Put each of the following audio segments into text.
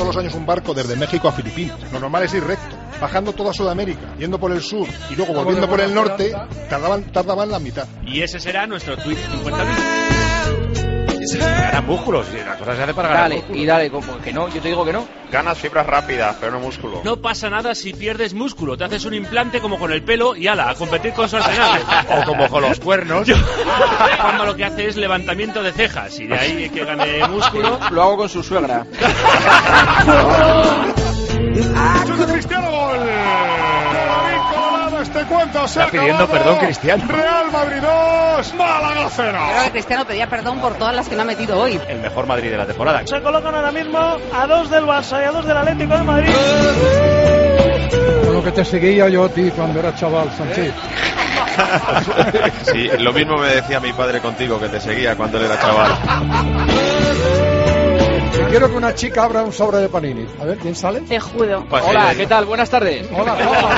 los años un barco desde México a Filipinas. Lo normal es ir recto, bajando toda Sudamérica, yendo por el sur y luego volviendo por el norte, tardaban la mitad. Y ese será nuestro tweet 50.000. Ganas músculos, la cosa se hace para ganar músculos. Y dale, como que no, yo te digo que no. Ganas fibras rápidas, pero no músculo. No pasa nada si pierdes músculo, te haces un implante como con el pelo y ala, a competir con Schwarzenegger. O como con los cuernos. Juanma lo que hace es levantamiento de cejas y de ahí que gane músculo. Lo hago con su suegra. ¡Cristiano, gol! Este cuento se está pidiendo perdón, Cristiano. Real Madrid 2, Málaga 0. Creo que Cristiano pedía perdón por todas las que no ha metido hoy. El mejor Madrid de la temporada. Se colocan ahora mismo a 2 del Barça y a 2 del Atlético de Madrid. Con lo que te seguía yo a ti cuando era chaval, Sánchez. Sí, lo mismo me decía mi padre contigo, que te seguía cuando él era chaval. Quiero que una chica abra un sobre de Panini. A ver, ¿quién sale? Te juro. Hola, ¿qué tal? Buenas tardes. Hola.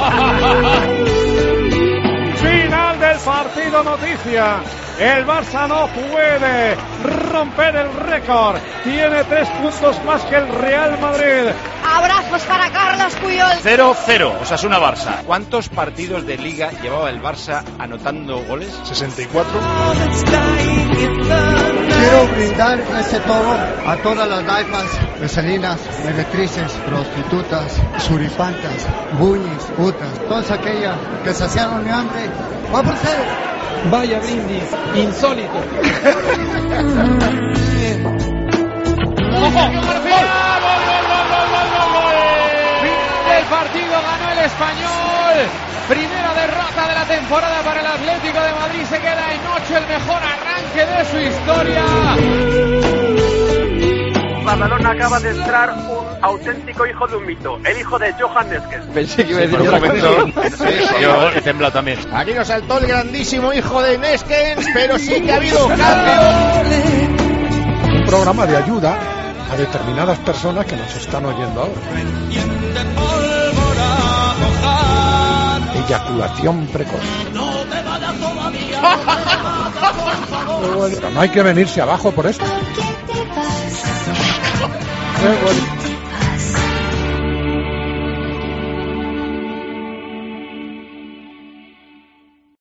Final del partido, noticia. El Barça no puede romper el récord. Tiene 3 puntos más que el Real Madrid. Abrazos para Carlos Puyol. 0-0, Osasuna-Barça. ¿Cuántos partidos de Liga llevaba el Barça anotando goles? 64. Quiero brindar ese toro a todas las daifas, meselinas, meretrices, prostitutas, surifantas, buñis, putas, todas aquellas que saciaron mi hambre. ¡Va por 0! Vaya brindis, insólito. El partido ganó el Español. Primera derrota de la temporada para el Atlético de Madrid. Se queda en 8, el mejor arranque de su historia. Badalona acaba de entrar un auténtico hijo de un mito, el hijo de Johan Neskens. Pensé que iba a decir Por un otra momento, cosa. yo he temblado también. Aquí nos saltó el grandísimo hijo de Neskens, pero sí que ha habido cambio. Un programa de ayuda a determinadas personas que nos están oyendo ahora. Eyaculación precoz. Pero no hay que venirse abajo por esto. Qué bueno.